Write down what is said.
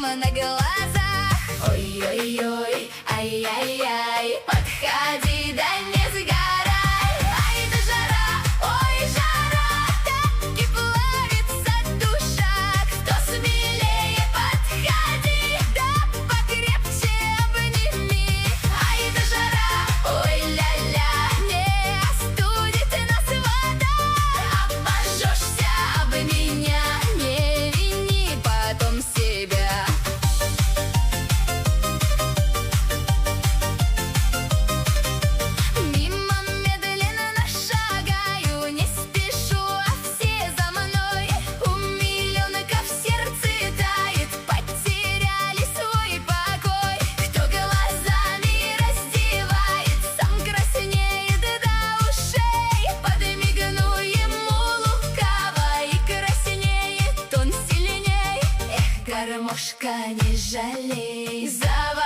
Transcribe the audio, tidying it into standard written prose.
на глазах. Ой-ой-ой, ай-яй-яй, подходи, да не сгорай. Ай да жара, ой, жара, так и плавится душа. Кто смелее, подходи, да покрепче обними. Ай да жара, ой, ля-ля, не остудит нас вода. Обожжешься об меня, не вини потом себя. Мимо медленно шагаю, не спешу, а все за мной. У миллионников сердце тает, потеряли свой покой. Кто глазами раздевает, сам краснеет до ушей. Подмигну ему лукаво, и краснеет он сильней. Эх, гармошка, не жалей,